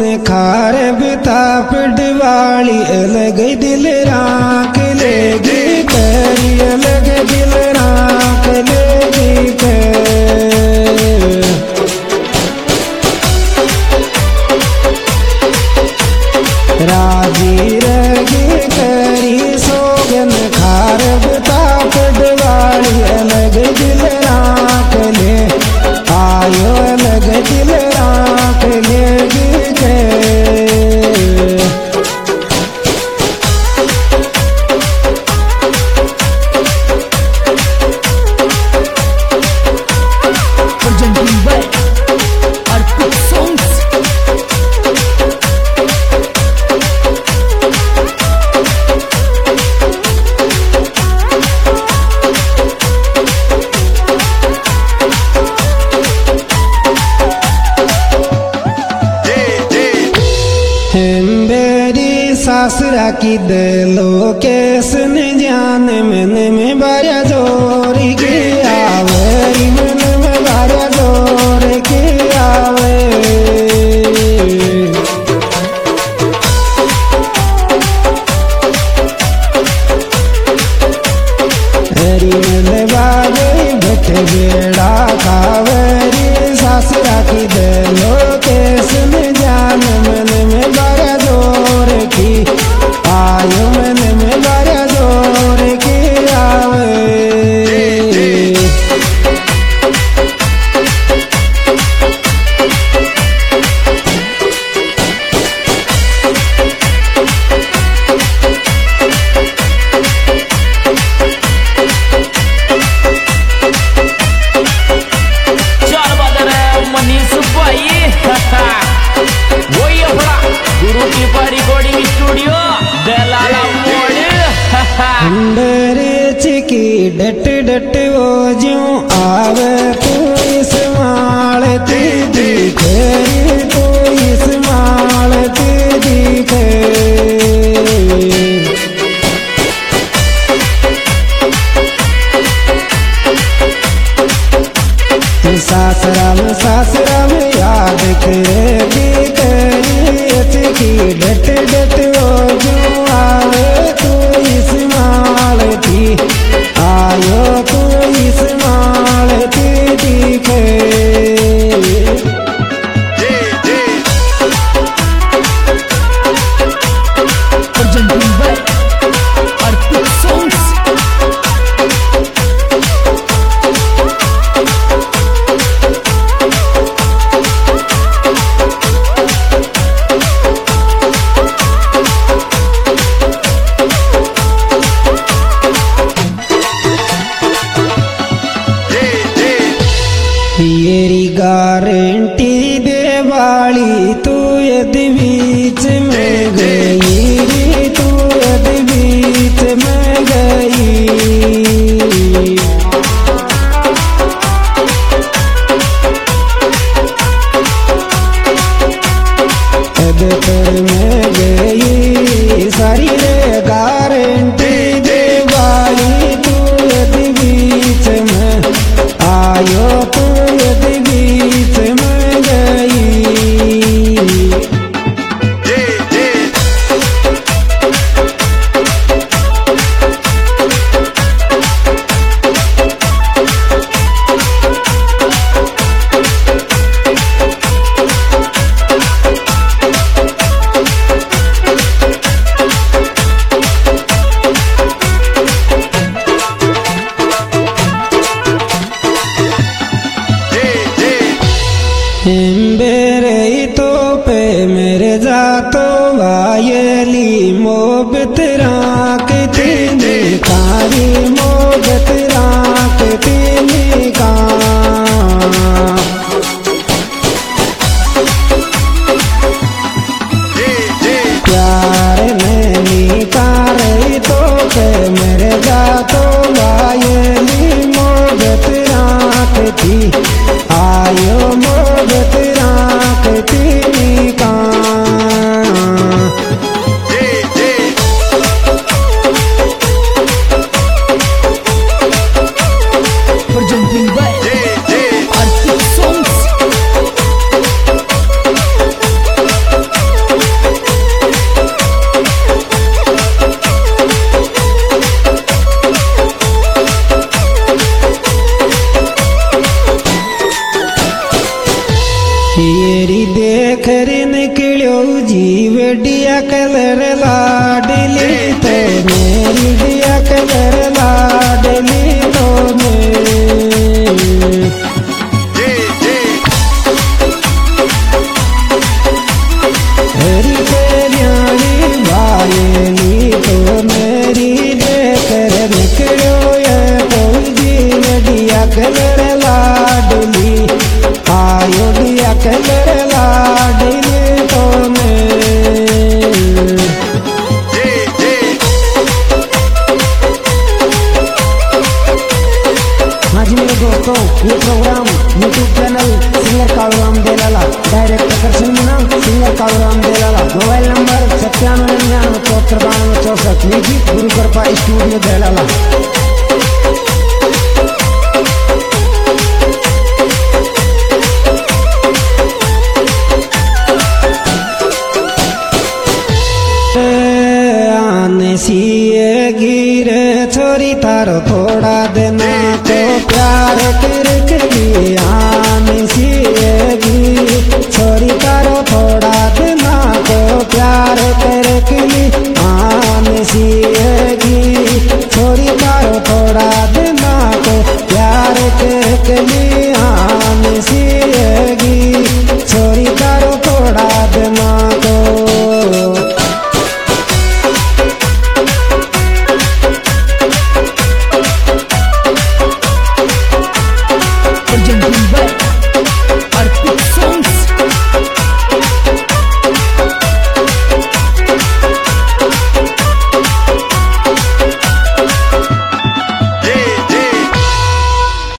खार बिताप दिवाली अलग दिल राख लेगी पैरी अलग दिल राख लेगी राजी रगी करी सोगन खार बिताप दिवाली अलग दिल राख ले आयो अलग दिल राख लेगी सासरा की दिलो कैसन जान मन में बारा जोर के आवे मन में बारा जोर के आवे हरी मन बागे बैठ बेड़ा खावरी सासरा की दिलो कैसन जान मन में बारा जोर की आयो मन में बारा जोर के आवे चल बदर मनीष भाई वही अपना गुरु की रिकॉर्डिंग स्टूडियो दलाला मोड़ अंडरे चिकी डट डट वो ज्यों आवे तू इस माल ते दिखे तू इस माल ते दिखे सासरा में याद करेगी करी डट डट वो जो आवे तू इस माल थी आयो तू इस माल थी दिखे येरी गारंटी दे वाली तू यदि बीच में गई तू यदि बीच में गई कर में गई सारी रे गारंटी दे वाली तू यदि बीच में आयो तू यदि बीच में गई मेरे तो पे मेरे जातो वायली मोहब्बत राखती कारी मोहब्बत राखती का प्यार में कारी तो पे मेरे जातो वायली मोहब्बत राखती आयो मोहब्बत राखती का जीवडिया कलर लाडली तो मेरी डिया कलर लाडली तो हरी कल्याणी बायली तो मेरी देकर निकलो ये तो जीवडिया कलर लाडली आयो डिया कलर लाडली तो हाँ जी मेरे दोस्तों, ये program YouTube channel singer Kaluram Delala, direct प्रदर्शन Muna singer Kaluram Delala, mobile number 9799749264, music Guru Kripa studio देलाला। CA गिरे छोरी तारो थोड़ा देना तो प्यार करके आने सीए गिरे छोरी तारो थोड़ा देना तो प्यार करके आने सीए गिरे छोरी तारो थोड़ा देना तो प्यार करके